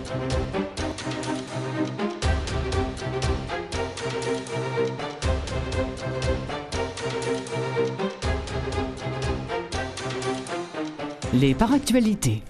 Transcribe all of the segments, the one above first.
Les paractualités.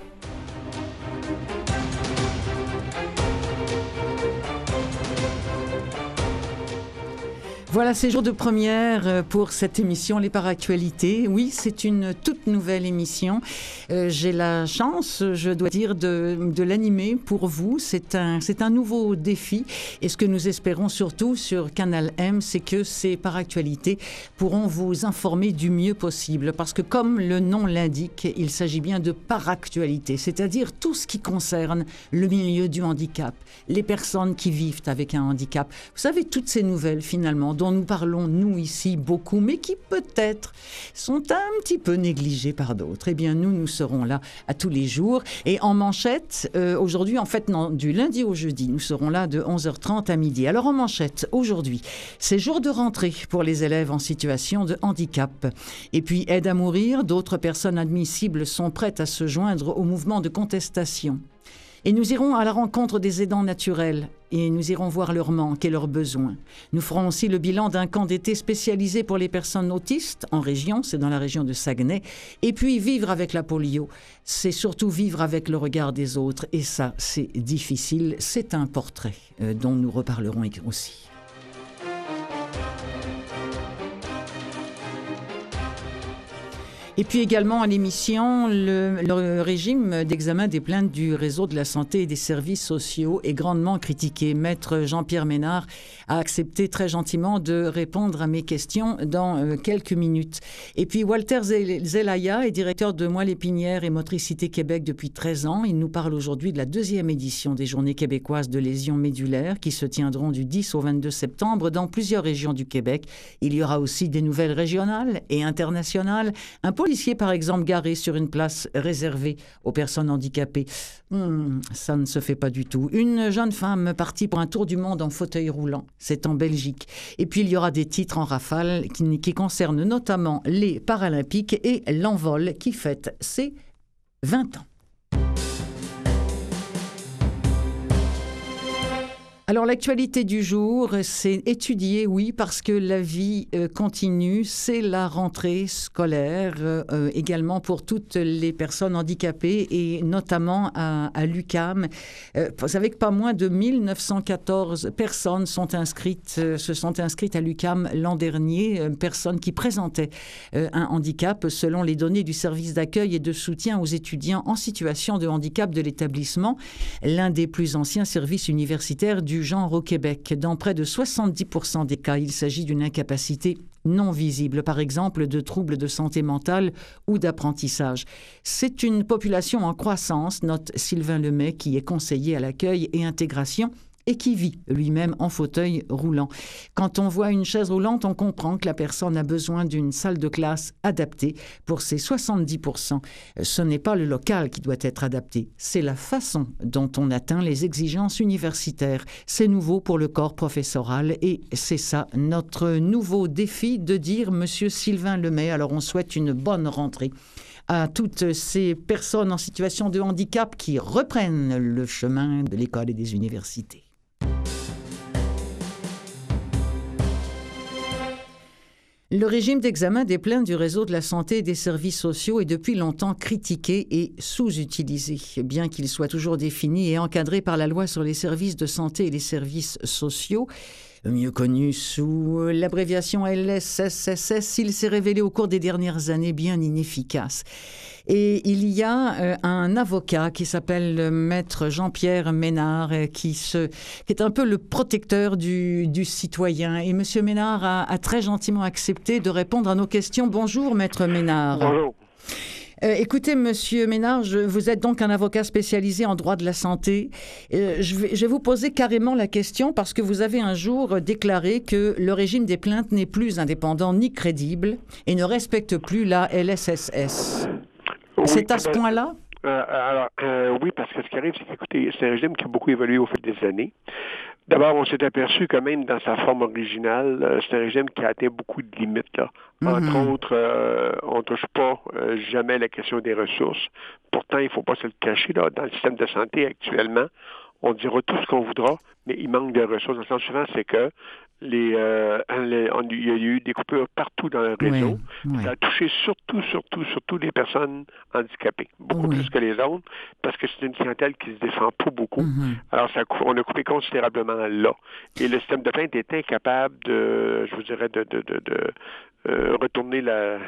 Voilà, c'est jour de première pour cette émission Les Paractualités. Oui, c'est une toute nouvelle émission. J'ai la chance, je dois dire, de l'animer pour vous. C'est un nouveau défi. Et ce que nous espérons surtout sur Canal M, c'est que ces Paractualités pourront vous informer du mieux possible. Parce que comme le nom l'indique, il s'agit bien de paractualité, c'est-à-dire tout ce qui concerne le milieu du handicap, les personnes qui vivent avec un handicap. Vous savez, toutes ces nouvelles, finalement, dont nous parlons, nous, ici, beaucoup, mais qui, peut-être, sont un petit peu négligées par d'autres. Eh bien, nous serons là à tous les jours. Et en manchette, aujourd'hui, en fait, non, du lundi au jeudi, nous serons là de 11h30 à midi. Alors, en manchette, aujourd'hui, c'est jour de rentrée pour les élèves en situation de handicap. Et puis, aide à mourir, d'autres personnes admissibles sont prêtes à se joindre au mouvement de contestation. Et nous irons à la rencontre des aidants naturels et nous irons voir leurs manques et leurs besoins. Nous ferons aussi le bilan d'un camp d'été spécialisé pour les personnes autistes en région, c'est dans la région de Saguenay. Et puis vivre avec la polio, c'est surtout vivre avec le regard des autres. Et ça, c'est difficile. C'est un portrait dont nous reparlerons aussi. Et puis également à l'émission, le régime d'examen des plaintes du réseau de la santé et des services sociaux est grandement critiqué. Maître Jean-Pierre Ménard a accepté très gentiment de répondre à mes questions dans quelques minutes. Et puis Walter Zelaya est directeur de Moelle Épinière et Motricité Québec depuis 13 ans. Il nous parle aujourd'hui de la 2e édition des Journées québécoises de lésions médulaires qui se tiendront du 10 au 22 septembre dans plusieurs régions du Québec. Il y aura aussi des nouvelles régionales et internationales. Un policier, par exemple, garé sur une place réservée aux personnes handicapées. Ça ne se fait pas du tout. Une jeune femme partie pour un tour du monde en fauteuil roulant. C'est en Belgique. Et puis, il y aura des titres en rafale qui concernent notamment les Paralympiques et l'envol qui fête ses 20 ans. Alors, l'actualité du jour, c'est étudier, oui, parce que la vie continue. C'est la rentrée scolaire, également pour toutes les personnes handicapées et notamment à l'UQAM. Vous savez que pas moins de 1914 personnes se sont inscrites à l'UQAM l'an dernier, personnes qui présentaient un handicap selon les données du service d'accueil et de soutien aux étudiants en situation de handicap de l'établissement, l'un des plus anciens services universitaires du genre au Québec. Dans près de 70% des cas, il s'agit d'une incapacité non visible, par exemple de troubles de santé mentale ou d'apprentissage. C'est une population en croissance, note Sylvain Lemay, qui est conseiller à l'accueil et intégration et qui vit lui-même en fauteuil roulant. Quand on voit une chaise roulante, on comprend que la personne a besoin d'une salle de classe adaptée pour ces 70%. Ce n'est pas le local qui doit être adapté, c'est la façon dont on atteint les exigences universitaires. C'est nouveau pour le corps professoral et c'est ça notre nouveau défi de dire Monsieur Sylvain Lemay. Alors on souhaite une bonne rentrée à toutes ces personnes en situation de handicap qui reprennent le chemin de l'école et des universités. Le régime d'examen des plaintes du réseau de la santé et des services sociaux est depuis longtemps critiqué et sous-utilisé, bien qu'il soit toujours défini et encadré par la loi sur les services de santé et les services sociaux. Mieux connu sous l'abréviation LSSSS, il s'est révélé au cours des dernières années bien inefficace. Et il y a un avocat qui s'appelle Maître Jean-Pierre Ménard, qui est un peu le protecteur du citoyen. Et M. Ménard a très gentiment accepté de répondre à nos questions. Bonjour, Maître Ménard. Bonjour. Écoutez, Monsieur Ménard, vous êtes donc un avocat spécialisé en droit de la santé. Je vais vous poser carrément la question parce que vous avez un jour déclaré que le régime des plaintes n'est plus indépendant ni crédible et ne respecte plus la LSSS. Oui, c'est à ce point-là? Oui, parce que ce qui arrive, c'est qu'écoutez, c'est un régime qui a beaucoup évolué au fil des années. D'abord, on s'est aperçu que même dans sa forme originale, c'est un régime qui a atteint beaucoup de limites, là. Entre autres, on ne touche pas jamais la question des ressources. Pourtant, il ne faut pas se le cacher, là, dans le système de santé actuellement, on dira tout ce qu'on voudra, mais il manque de ressources. Dans le sens suivant, c'est que il y a eu des coupures partout dans le réseau. Oui. Ça a touché surtout les personnes handicapées, beaucoup plus que les autres, parce que c'est une clientèle qui se défend pas beaucoup. Alors, on a coupé considérablement là. Et le système de plainte est incapable de, je vous dirais, de retourner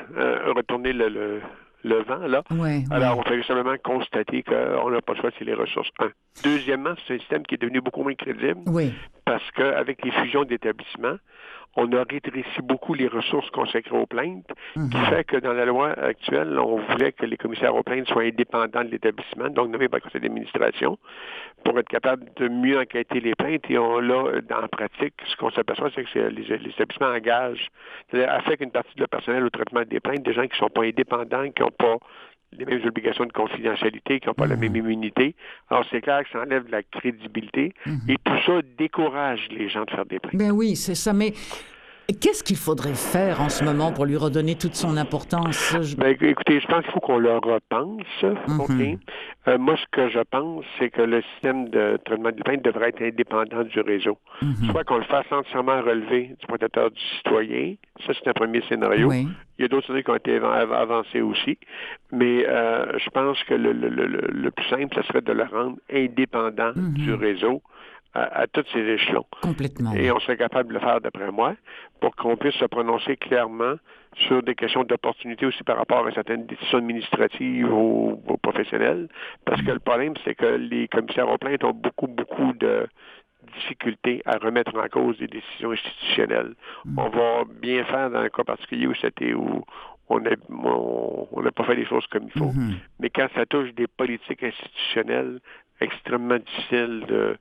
le vent, là. Alors, on fait simplement constater qu'on n'a pas le choix, c'est les ressources. Deuxièmement, c'est un système qui est devenu beaucoup moins crédible parce qu'avec les fusions d'établissements, on a rétréci beaucoup les ressources consacrées aux plaintes, qui fait que dans la loi actuelle, on voulait que les commissaires aux plaintes soient indépendants de l'établissement, donc nommés par le conseil d'administration, pour être capable de mieux enquêter les plaintes. Et là, dans la pratique, ce qu'on s'aperçoit, c'est que les établissements engagent, c'est-à-dire affectent une partie de leur personnel au traitement des plaintes, des gens qui ne sont pas indépendants, qui n'ont pas les mêmes obligations de confidentialité, qui n'ont pas la même immunité. Alors, c'est clair que ça enlève de la crédibilité et tout ça décourage les gens de faire des plaintes. Ben oui, c'est ça. Mais qu'est-ce qu'il faudrait faire en ce moment pour lui redonner toute son importance? Écoutez, je pense qu'il faut qu'on le repense. OK? Moi, ce que je pense, c'est que le système de traitement des plaintes devrait être indépendant du réseau. Soit qu'on le fasse entièrement relever du protecteur du citoyen. Ça, c'est un premier scénario. Il y a d'autres scénarios qui ont été avancés aussi. Mais je pense que le plus simple, ce serait de le rendre indépendant du réseau à tous ces échelons. Complètement. Et on serait capable de le faire, d'après moi, pour qu'on puisse se prononcer clairement sur des questions d'opportunité aussi par rapport à certaines décisions administratives ou professionnelles. Parce que le problème, c'est que les commissaires aux plaintes ont beaucoup de difficultés à remettre en cause des décisions institutionnelles. On va bien faire dans un cas particulier où on n'a pas fait les choses comme il faut. Mais quand ça touche des politiques institutionnelles, extrêmement difficiles de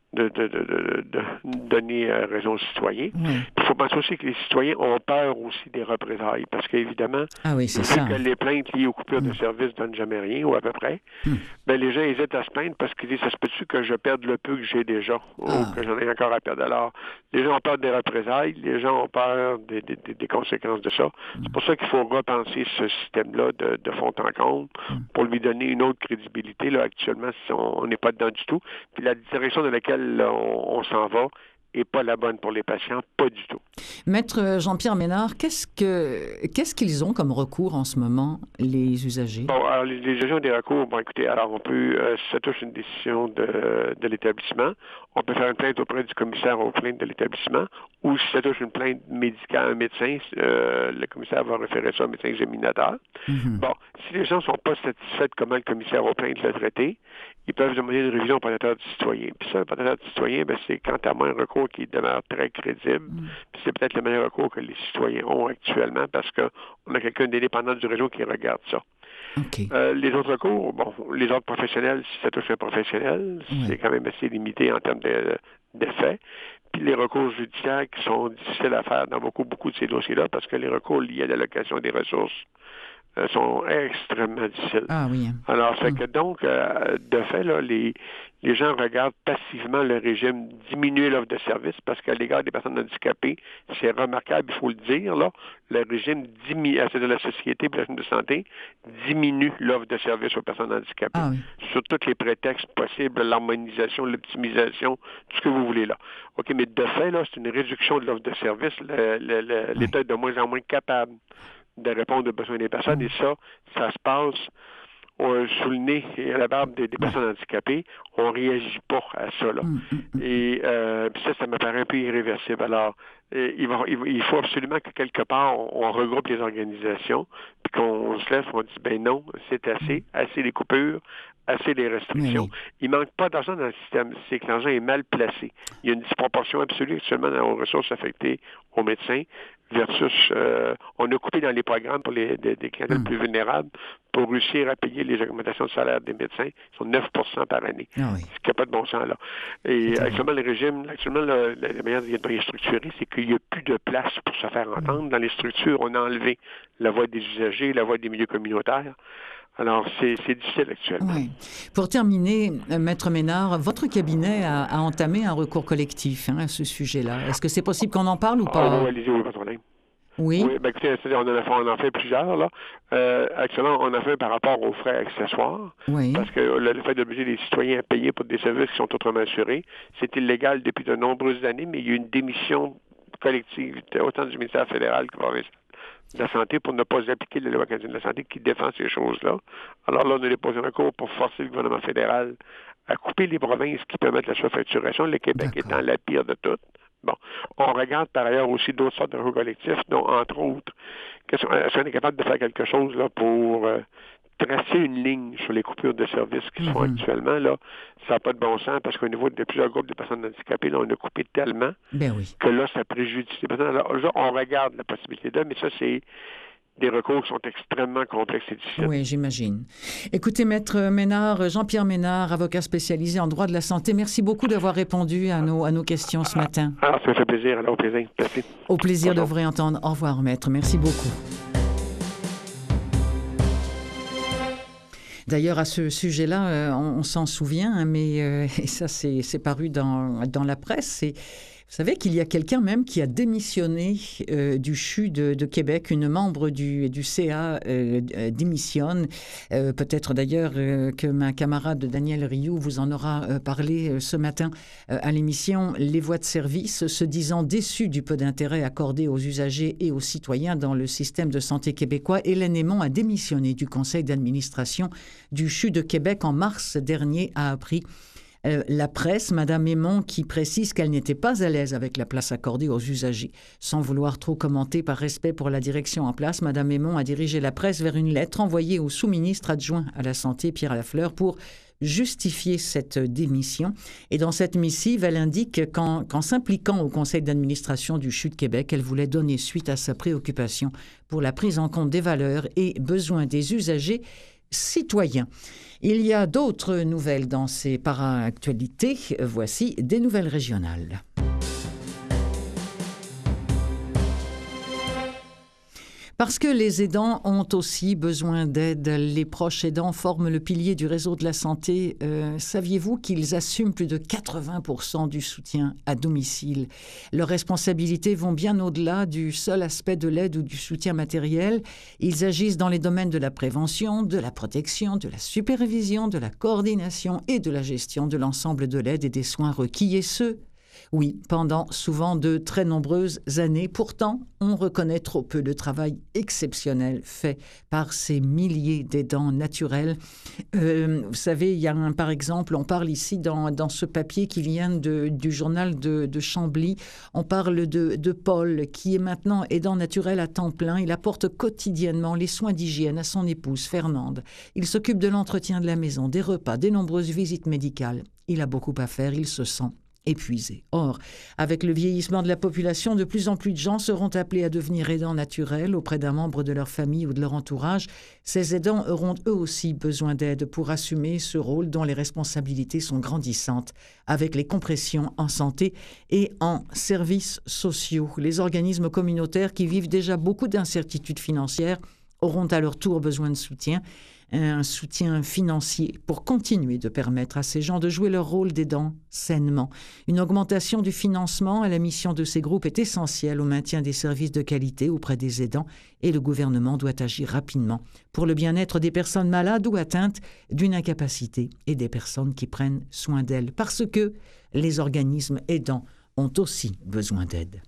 donner raison aux citoyens. Il faut penser aussi que les citoyens ont peur aussi des représailles, parce qu'évidemment, que les plaintes liées aux coupures de services ne donnent jamais rien, ou à peu près, les gens hésitent à se plaindre parce qu'ils disent, ça se peut-tu que je perde le peu que j'ai déjà, ou que j'en ai encore à perdre. Alors, les gens ont peur des représailles, les gens ont peur des conséquences de ça. C'est pour ça qu'il faut repenser ce système-là de fond en comble pour lui donner une autre crédibilité. Là, actuellement, on n'est pas dedans du tout. Puis la direction de laquelle on s'en va n'est pas la bonne pour les patients, pas du tout. Maître Jean-Pierre Ménard, qu'est-ce qu'ils ont comme recours en ce moment, les usagers? Bon, alors les usagers ont des recours. Bon, écoutez, alors on peut, si ça touche une décision de l'établissement, on peut faire une plainte auprès du commissaire aux plaintes de l'établissement, ou si ça touche une plainte médicale à un médecin, le commissaire va référer ça au médecin examinateur. Bon, si les gens ne sont pas satisfaits de comment le commissaire aux plaintes l'a traité, ils peuvent demander une révision au protecteur du citoyen. Puis ça, le protecteur du citoyen, c'est quant à moi un recours qui demeure très crédible. Puis c'est peut-être le meilleur recours que les citoyens ont actuellement parce qu'on a quelqu'un d'indépendant du réseau qui regarde ça. Les autres recours, les autres professionnels, si ça touche un professionnel, c'est quand même assez limité en termes d'effets. Puis les recours judiciaires qui sont difficiles à faire dans beaucoup de ces dossiers-là parce que les recours liés à l'allocation des ressources sont extrêmement difficiles. Alors, c'est que donc, de fait, là, les gens regardent passivement le régime diminuer l'offre de service parce qu'à l'égard des personnes handicapées, c'est remarquable, il faut le dire, là, le régime c'est-à-dire la société et la chaîne de santé diminue l'offre de service aux personnes handicapées sur tous les prétextes possibles, l'harmonisation, l'optimisation, tout ce que vous voulez là. OK, mais de fait, là, c'est une réduction de l'offre de service. L'État est de moins en moins capable de répondre aux besoins des personnes. Et ça se passe sous le nez et à la barbe des personnes handicapées. On ne réagit pas à ça. Là. Et ça me paraît un peu irréversible. Alors, il faut absolument que quelque part, on regroupe les organisations, puis qu'on se lève, on dit, non, c'est assez les coupures, assez les restrictions. Il ne manque pas d'argent dans le système. C'est que l'argent est mal placé. Il y a une disproportion absolue actuellement dans les ressources affectées aux médecins versus on a coupé dans les programmes pour des clientèles plus vulnérables pour réussir à payer les augmentations de salaire des médecins. Ils sont 9 par année. Ce qui n'a pas de bon sens, là. Et actuellement, la manière dont il est structuré, c'est qu'il n'y a plus de place pour se faire entendre. Dans les structures, on a enlevé la voix des usagers, la voix des milieux communautaires. Alors, c'est difficile actuellement. Pour terminer, Maître Ménard, votre cabinet a entamé un recours collectif à ce sujet-là. Est-ce que c'est possible qu'on en parle ou pas? Allez-y, oui, pas de problème. Oui. Oui, ben écoutez, on en fait plusieurs, là. Actuellement, on en fait un par rapport aux frais accessoires, Oui. parce que le fait d'obliger les citoyens à payer pour des services qui sont autrement assurés, c'est illégal depuis de nombreuses années, mais il y a eu une démission collective, autant du ministère fédéral que provincial de la Santé, pour ne pas appliquer la loi canadienne de la Santé qui défend ces choses-là. Alors là, on a déposé un recours pour forcer le gouvernement fédéral à couper les provinces qui permettent la surfacturation, le Québec étant la pire de toutes. Bon. On regarde par ailleurs aussi d'autres sortes de recours collectifs, dont, entre autres, est-ce qu'on est capable de faire quelque chose là, pour tracer une ligne sur les coupures de services qui se font actuellement, là, ça n'a pas de bon sens parce qu'au niveau de plusieurs groupes de personnes handicapées, là, on a coupé tellement que là, ça préjudicie les personnes. Alors là, on regarde la possibilité de, mais ça, c'est des recours qui sont extrêmement complexes et difficiles. Oui, j'imagine. Écoutez, Maître Ménard, Jean-Pierre Ménard, avocat spécialisé en droit de la santé, merci beaucoup d'avoir répondu à nos questions ce matin. Ça me fait plaisir. Alors, au plaisir. Merci. Au plaisir de vous réentendre. Au revoir, Maître. Merci beaucoup. D'ailleurs, à ce sujet-là, on s'en souvient, mais et ça, c'est paru dans la presse. Vous savez qu'il y a quelqu'un même qui a démissionné du CHU de Québec. Une membre du CA démissionne. Peut-être d'ailleurs que ma camarade Danielle Rioux vous en aura parlé ce matin à l'émission Les Voix de service, se disant déçue du peu d'intérêt accordé aux usagers et aux citoyens dans le système de santé québécois. Hélène Aymon a démissionné du conseil d'administration du CHU de Québec en mars dernier, a appris la presse, Mme Aymon, qui précise qu'elle n'était pas à l'aise avec la place accordée aux usagers. Sans vouloir trop commenter par respect pour la direction en place, Mme Aymon a dirigé la presse vers une lettre envoyée au sous-ministre adjoint à la Santé, Pierre Lafleur, pour justifier cette démission. Et dans cette missive, elle indique qu'en s'impliquant au conseil d'administration du CHU de Québec, elle voulait donner suite à sa préoccupation pour la prise en compte des valeurs et besoins des usagers citoyens. Il y a d'autres nouvelles dans ces para-actualités. Voici des nouvelles régionales. Parce que les aidants ont aussi besoin d'aide, les proches aidants forment le pilier du réseau de la santé. Saviez-vous qu'ils assument plus de 80% du soutien à domicile? Leurs responsabilités vont bien au-delà du seul aspect de l'aide ou du soutien matériel. Ils agissent dans les domaines de la prévention, de la protection, de la supervision, de la coordination et de la gestion de l'ensemble de l'aide et des soins requis, et ce, oui, pendant souvent de très nombreuses années. Pourtant, on reconnaît trop peu le travail exceptionnel fait par ces milliers d'aidants naturels. Vous savez, il y a par exemple, on parle ici dans ce papier qui vient du journal de Chambly, on parle de Paul, qui est maintenant aidant naturel à temps plein. Il apporte quotidiennement les soins d'hygiène à son épouse, Fernande. Il s'occupe de l'entretien de la maison, des repas, des nombreuses visites médicales. Il a beaucoup à faire, il se sent épuisés. Or, avec le vieillissement de la population, de plus en plus de gens seront appelés à devenir aidants naturels auprès d'un membre de leur famille ou de leur entourage. Ces aidants auront eux aussi besoin d'aide pour assumer ce rôle dont les responsabilités sont grandissantes, avec les compressions en santé et en services sociaux. Les organismes communautaires qui vivent déjà beaucoup d'incertitudes financières auront à leur tour besoin de soutien, un soutien financier pour continuer de permettre à ces gens de jouer leur rôle d'aidants sainement. Une augmentation du financement à la mission de ces groupes est essentielle au maintien des services de qualité auprès des aidants et le gouvernement doit agir rapidement pour le bien-être des personnes malades ou atteintes d'une incapacité et des personnes qui prennent soin d'elles parce que les organismes aidants ont aussi besoin d'aide.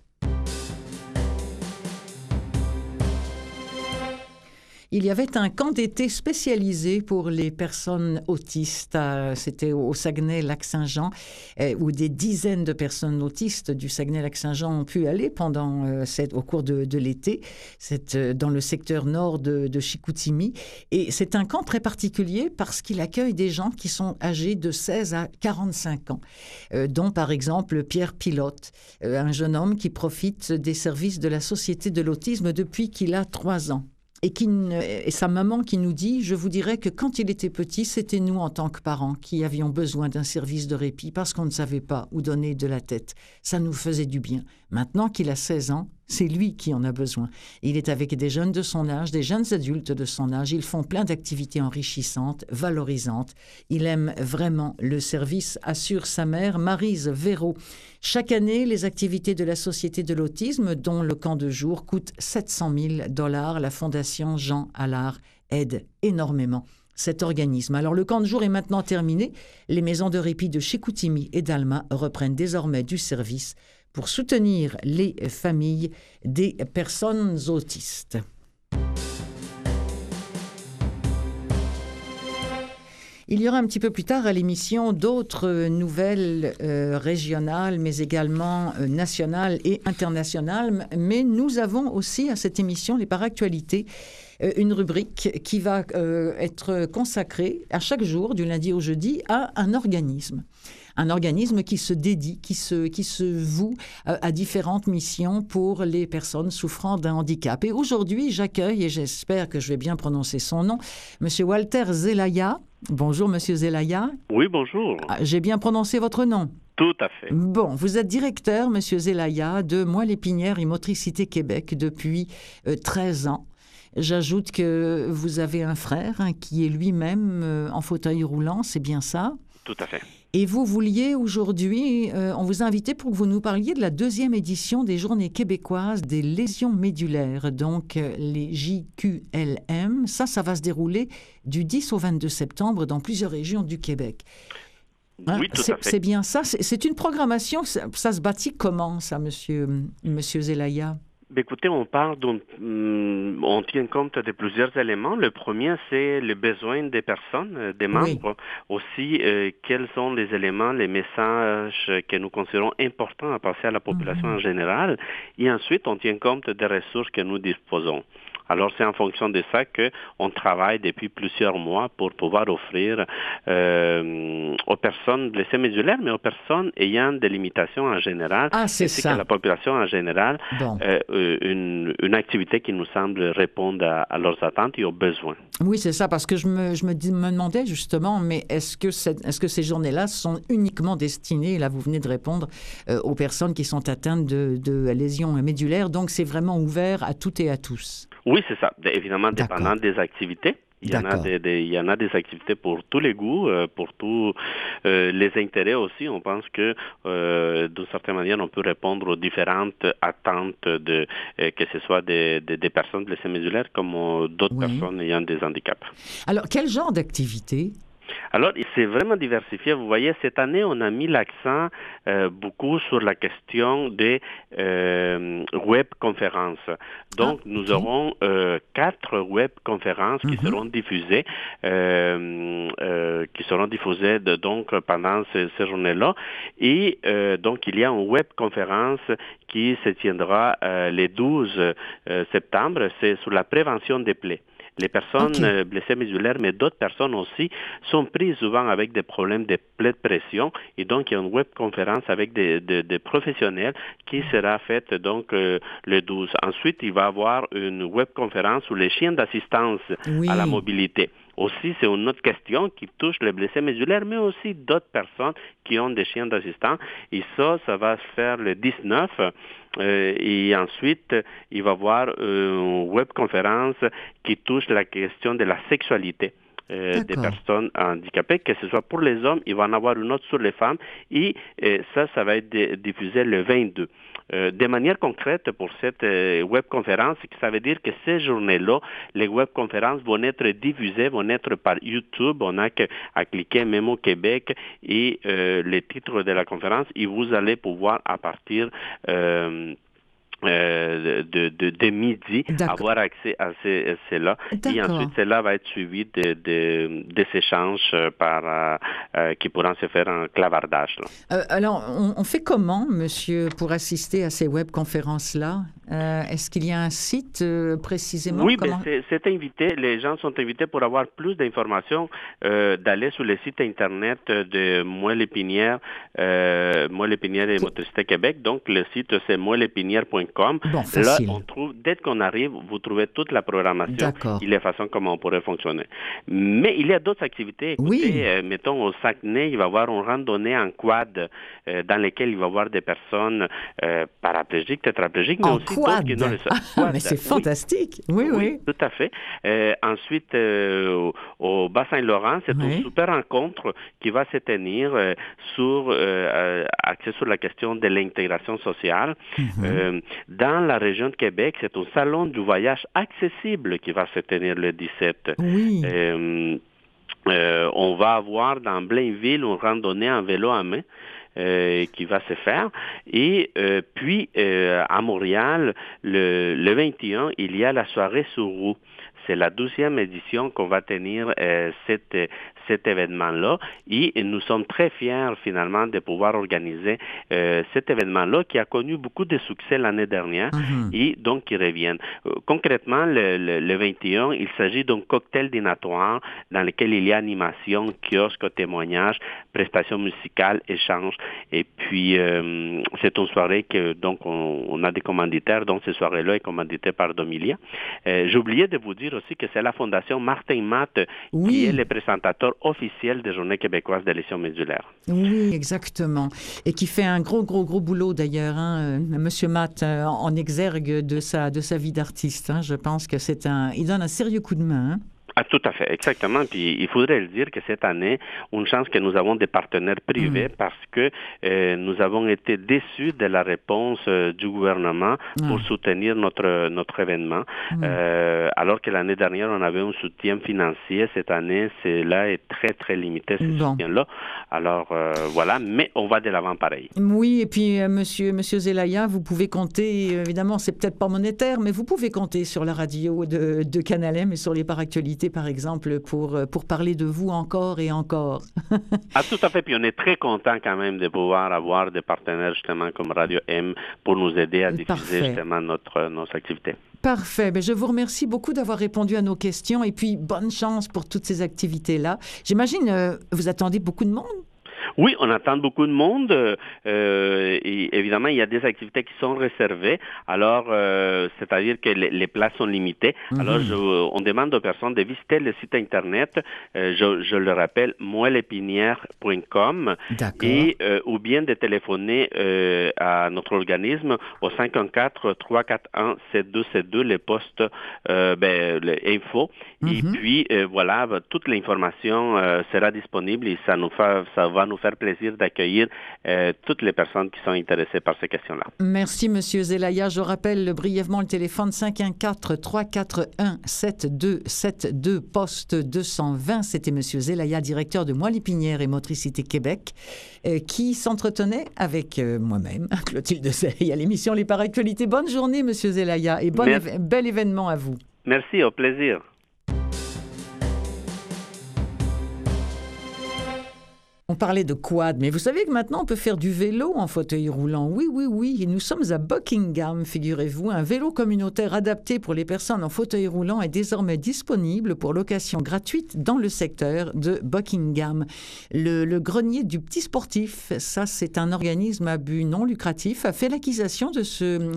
Il y avait un camp d'été spécialisé pour les personnes autistes. C'était au Saguenay-Lac-Saint-Jean, où des dizaines de personnes autistes du Saguenay-Lac-Saint-Jean ont pu aller au cours de l'été. C'est dans le secteur nord de Chicoutimi. Et c'est un camp très particulier parce qu'il accueille des gens qui sont âgés de 16 à 45 ans, dont par exemple Pierre Pilote, un jeune homme qui profite des services de la Société de l'autisme depuis qu'il a 3 ans. Et sa maman qui nous dit « Je vous dirais que quand il était petit, c'était nous en tant que parents qui avions besoin d'un service de répit parce qu'on ne savait pas où donner de la tête. Ça nous faisait du bien. Maintenant qu'il a 16 ans, C'est lui qui en a besoin. Il est avec des jeunes de son âge, des jeunes adultes de son âge. Ils font plein d'activités enrichissantes, valorisantes. Il aime vraiment le service, assure sa mère, Maryse Véraud. Chaque année, les activités de la Société de l'autisme, dont le camp de jour, coûtent $700 000. La Fondation Jean Allard aide énormément cet organisme. Alors, le camp de jour est maintenant terminé. Les maisons de répit de Chicoutimi et d'Alma reprennent désormais du service pour soutenir les familles des personnes autistes. Il y aura un petit peu plus tard à l'émission d'autres nouvelles régionales, mais également nationales et internationales. Mais nous avons aussi à cette émission, les Paractualités, une rubrique qui va être consacrée à chaque jour, du lundi au jeudi, à un organisme. Un organisme qui se dédie, qui se voue à différentes missions pour les personnes souffrant d'un handicap. Et aujourd'hui, j'accueille, et j'espère que je vais bien prononcer son nom, M. Walter Zelaya. Bonjour, M. Zelaya. Oui, bonjour. J'ai bien prononcé votre nom? Tout à fait. Bon, vous êtes directeur, M. Zelaya, de Moelle-Épinière et Motricité Québec depuis 13 ans. J'ajoute que vous avez un frère qui est lui-même en fauteuil roulant, c'est bien ça? Tout à fait. Et vous vouliez aujourd'hui, on vous a invité pour que vous nous parliez de la 2e édition des Journées québécoises des lésions médulaires, donc les JQLM. Ça va se dérouler du 10 au 22 septembre dans plusieurs régions du Québec. Oui, tout à fait. C'est bien ça. C'est une programmation, ça se bâtit comment, ça, monsieur Zelaya? Écoutez, on tient compte de plusieurs éléments. Le premier, c'est le besoin des personnes, des membres. Oui. Aussi, quels sont les éléments, les messages que nous considérons importants à passer à la population en général. Et ensuite, on tient compte des ressources que nous disposons. Alors, c'est en fonction de ça qu'on travaille depuis plusieurs mois pour pouvoir offrir aux personnes blessées médulaires, mais aux personnes ayant des limitations en général, ainsi qu'à la population en général, une activité qui nous semble répondre à leurs attentes et aux besoins. Oui, c'est ça, parce que je me demandais justement, mais est-ce que ces journées-là sont uniquement destinées, là vous venez de répondre, aux personnes qui sont atteintes de lésions médulaires, donc c'est vraiment ouvert à toutes et à tous? Oui, c'est ça. Évidemment, dépendant des activités. Il y en a des activités pour tous les goûts, pour tous les intérêts aussi. On pense que, d'une certaine manière, on peut répondre aux différentes attentes que ce soit des personnes blessées médulaires comme d'autres personnes ayant des handicaps. Alors, quel genre d'activité? Alors, c'est vraiment diversifié. Vous voyez, cette année, on a mis l'accent beaucoup sur la question des webconférences. Donc, nous aurons 4 webconférences qui seront diffusées, donc pendant ces journées-là. Et donc, il y a une webconférence qui se tiendra le 12 septembre. C'est sur la prévention des plaies. Les personnes blessées médulaires, mais d'autres personnes aussi, sont prises souvent avec des problèmes de plaies de pression. Et donc, il y a une webconférence avec des professionnels qui sera faite donc le 12. Ensuite, il va y avoir une webconférence sur les chiens d'assistance à la mobilité. Aussi, c'est une autre question qui touche les blessés médulaires, mais aussi d'autres personnes qui ont des chiens d'assistance. Et ça va se faire le 19. Et ensuite, il va y avoir une webconférence qui touche la question de la sexualité des personnes handicapées, que ce soit pour les hommes, il va en avoir une autre sur les femmes, et ça va être diffusé le 22. De manière concrète pour cette webconférence, ça veut dire que ces journées-là, les webconférences vont être diffusées, vont être par YouTube. On n'a qu'à cliquer Mémo Québec et les titres de la conférence, et vous allez pouvoir à partir de midi avoir accès à cela. Et ensuite, cela va être suivi des échanges qui pourront se faire en clavardage. Alors, on fait comment, monsieur, pour assister à ces webconférences-là? Est-ce qu'il y a un site précisément? Oui, c'est invité. Les gens sont invités pour avoir plus d'informations d'aller sur le site Internet de Moelle-Épinière et Motricité Québec. Donc, le site, c'est moelleépinière.com. québec.com. Bon, là, facile. on trouve, dès qu'on arrive, vous trouvez toute la programmation D'accord. et les façons comment on pourrait fonctionner. Mais il y a d'autres activités. Écoutez, mettons au Saguenay, il va y avoir une randonnée en quad dans laquelle il va y avoir des personnes paraplégiques, tétraplégiques, mais en aussi quad. d'autres qui n'ont Ah, mais c'est fantastique. Oui. Tout à fait. Ensuite, au Bas-Saint-Laurent, c'est une super rencontre qui va se tenir axée sur la question de l'intégration sociale. Dans la région de Québec, c'est un salon du voyage accessible qui va se tenir le 17. Oui. On va avoir dans Blainville une randonnée en vélo à main. Qui va se faire. Et puis, à Montréal, le 21, il y a la soirée sur roue. C'est la 12e édition qu'on va tenir cet événement-là. Et nous sommes très fiers, finalement, de pouvoir organiser cet événement-là qui a connu beaucoup de succès l'année dernière et donc qui reviennent. Concrètement, le 21, il s'agit d'un cocktail dînatoire dans lequel il y a animation, kiosque, témoignages, prestations musicales, échanges. Et puis, c'est une soirée que, donc, on a des commanditaires. Donc, cette soirée-là est commanditée par Domilia. J'ai oublié de vous dire aussi que c'est la Fondation Martin Matt qui est le présentateur officiel des Journées québécoises des lésions médulaires. Oui, exactement. Et qui fait un gros boulot d'ailleurs, Monsieur Matt, en exergue de sa vie d'artiste. Je pense que il donne un sérieux coup de main. Ah, tout à fait, exactement. Puis il faudrait le dire que cette année, une chance que nous avons des partenaires privés parce que nous avons été déçus de la réponse du gouvernement pour soutenir notre événement. Alors que l'année dernière, on avait un soutien financier. Cette année, cela est très, très limité, ce soutien-là. Alors, voilà, mais on va de l'avant pareil. Oui, et puis, Monsieur Zelaya, vous pouvez compter, évidemment, c'est peut-être pas monétaire, mais vous pouvez compter sur la radio de Canal M et sur les Paractualités, par exemple, pour parler de vous encore et encore. Ah, tout à fait. Puis on est très content quand même de pouvoir avoir des partenaires justement comme Radio M pour nous aider à diffuser justement nos activités. Parfait. Je vous remercie beaucoup d'avoir répondu à nos questions et puis bonne chance pour toutes ces activités-là. J'imagine, vous attendez beaucoup de monde? Oui, on attend beaucoup de monde. Et évidemment, il y a des activités qui sont réservées. Alors, c'est-à-dire que les places sont limitées. Alors, on demande aux personnes de visiter le site Internet. Je le rappelle, moellepinière.com et ou bien de téléphoner à notre organisme au 514-341-7272, les postes info. Et puis, voilà, toute l'information sera disponible et ça va nous faire plaisir d'accueillir toutes les personnes qui sont intéressées par ces questions-là. Merci, Monsieur Zelaya. Je rappelle brièvement le téléphone 514-341-7272, poste 220. C'était Monsieur Zelaya, directeur de Moelle-Épinière et Motricité Québec, qui s'entretenait avec moi-même, Clotilde Zelaya, à l'émission Les Paractualités. Bonne journée, Monsieur Zelaya, et bel événement à vous. Merci, au plaisir. On parlait de quad, mais vous savez que maintenant on peut faire du vélo en fauteuil roulant. Oui. Et nous sommes à Buckingham, figurez-vous. Un vélo communautaire adapté pour les personnes en fauteuil roulant est désormais disponible pour location gratuite dans le secteur de Buckingham. Le grenier du petit sportif, ça c'est un organisme à but non lucratif, a fait l'acquisition de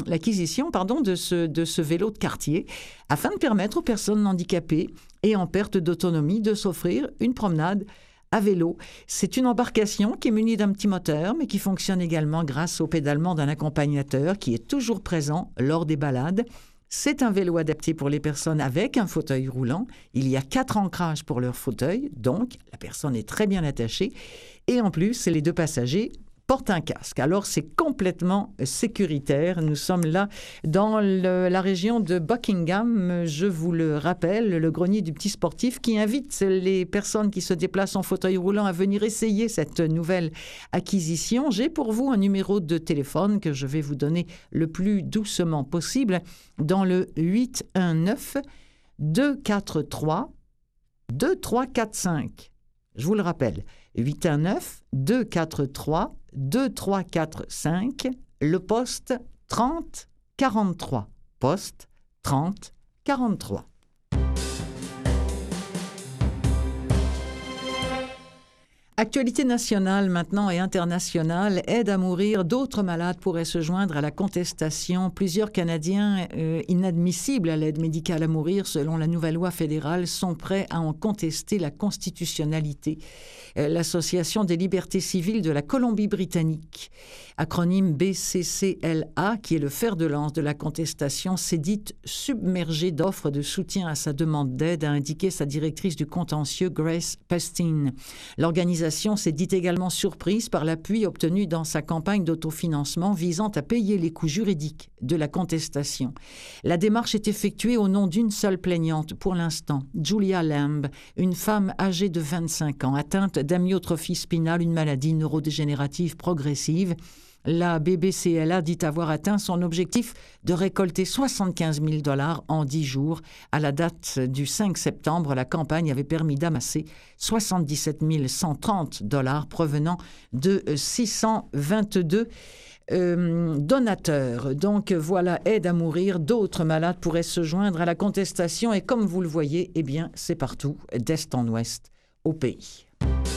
ce vélo de quartier afin de permettre aux personnes handicapées et en perte d'autonomie de s'offrir une promenade à vélo. C'est une embarcation qui est munie d'un petit moteur, mais qui fonctionne également grâce au pédalement d'un accompagnateur qui est toujours présent lors des balades. C'est un vélo adapté pour les personnes avec un fauteuil roulant. Il y a 4 ancrages pour leur fauteuil, donc la personne est très bien attachée. Et en plus, les 2 passagers porte un casque. Alors, c'est complètement sécuritaire. Nous sommes là dans la région de Buckingham. Je vous le rappelle, le grenier du petit sportif qui invite les personnes qui se déplacent en fauteuil roulant à venir essayer cette nouvelle acquisition. J'ai pour vous un numéro de téléphone que je vais vous donner le plus doucement possible dans le 819-243-2345. Je vous le rappelle, 819-243-2345, le poste 3043. Poste 3043. Actualité nationale maintenant et internationale, aide à mourir, d'autres malades pourraient se joindre à la contestation. Plusieurs Canadiens inadmissibles à l'aide médicale à mourir selon la nouvelle loi fédérale sont prêts à en contester la constitutionnalité. L'Association des libertés civiles de la Colombie-Britannique, acronyme BCCLA, qui est le fer de lance de la contestation, s'est dite submergée d'offres de soutien à sa demande d'aide, a indiqué sa directrice du contentieux Grace Pastine. L'organisation s'est dite également surprise par l'appui obtenu dans sa campagne d'autofinancement visant à payer les coûts juridiques de la contestation. La démarche est effectuée au nom d'une seule plaignante pour l'instant, Julia Lamb, une femme âgée de 25 ans, atteinte d'amyotrophie spinale, une maladie neurodégénérative progressive. La BBCLA dit avoir atteint son objectif de récolter 75 000 $ en 10 jours. À la date du 5 septembre, la campagne avait permis d'amasser 77 130 $ provenant de 622 donateurs. Donc voilà, aide à mourir. D'autres malades pourraient se joindre à la contestation et comme vous le voyez, eh bien, c'est partout, d'est en ouest, au pays.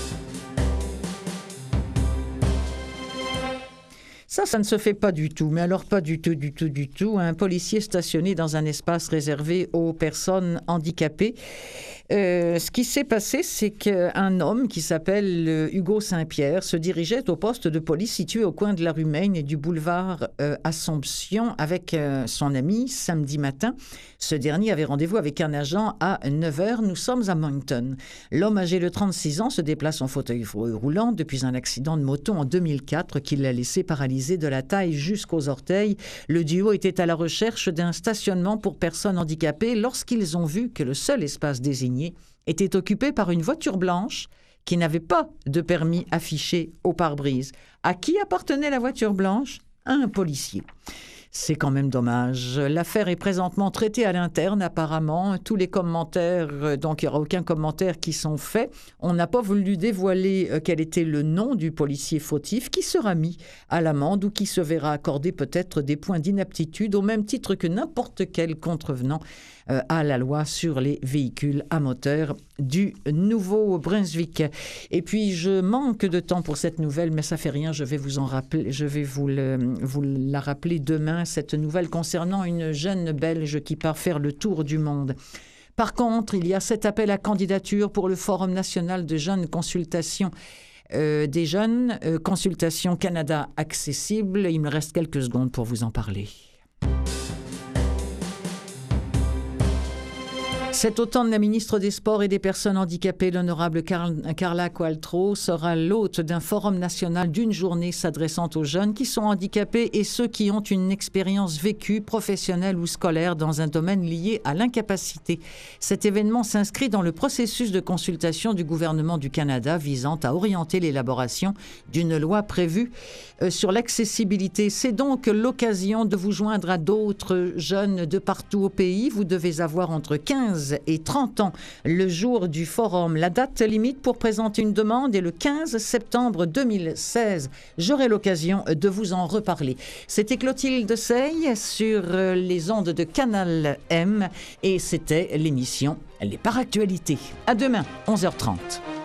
Ça ne se fait pas du tout, mais alors pas du tout. Un policier stationné dans un espace réservé aux personnes handicapées. Ce qui s'est passé, c'est qu'un homme qui s'appelle Hugo Saint-Pierre se dirigeait au poste de police situé au coin de la rue Maine et du boulevard Assomption avec son ami samedi matin. Ce dernier avait rendez-vous avec un agent à 9h. Nous sommes à Moncton. L'homme âgé de 36 ans se déplace en fauteuil roulant depuis un accident de moto en 2004 qui l'a laissé paralysé de la taille jusqu'aux orteils. Le duo était à la recherche d'un stationnement pour personnes handicapées lorsqu'ils ont vu que le seul espace désigné était occupé par une voiture blanche qui n'avait pas de permis affiché au pare-brise. À qui appartenait la voiture blanche? À un policier. C'est quand même dommage. L'affaire est présentement traitée à l'interne, apparemment. Tous les commentaires, donc il n'y aura aucun commentaire qui sont faits. On n'a pas voulu dévoiler quel était le nom du policier fautif qui sera mis à l'amende ou qui se verra accorder peut-être des points d'inaptitude au même titre que n'importe quel contrevenant à la loi sur les véhicules à moteur du Nouveau-Brunswick. Et puis, je manque de temps pour cette nouvelle, mais ça fait rien, je vais vous en rappeler, je vais vous la rappeler demain, cette nouvelle concernant une jeune Belge qui part faire le tour du monde. Par contre, il y a cet appel à candidature pour le Forum national de jeunes consultations des jeunes, Consultation Canada accessible. Il me reste quelques secondes pour vous en parler. Cet automne, la ministre des Sports et des Personnes handicapées, l'honorable Carla Qualtrough, sera l'hôte d'un forum national d'une journée s'adressant aux jeunes qui sont handicapés et ceux qui ont une expérience vécue, professionnelle ou scolaire dans un domaine lié à l'incapacité. Cet événement s'inscrit dans le processus de consultation du gouvernement du Canada visant à orienter l'élaboration d'une loi prévue sur l'accessibilité. C'est donc l'occasion de vous joindre à d'autres jeunes de partout au pays. Vous devez avoir entre 15 et 30 ans le jour du forum. La date limite pour présenter une demande est le 15 septembre 2016. J'aurai l'occasion de vous en reparler. C'était Clotilde Sey sur les ondes de Canal M et c'était l'émission Les Paractualités. À demain, 11h30.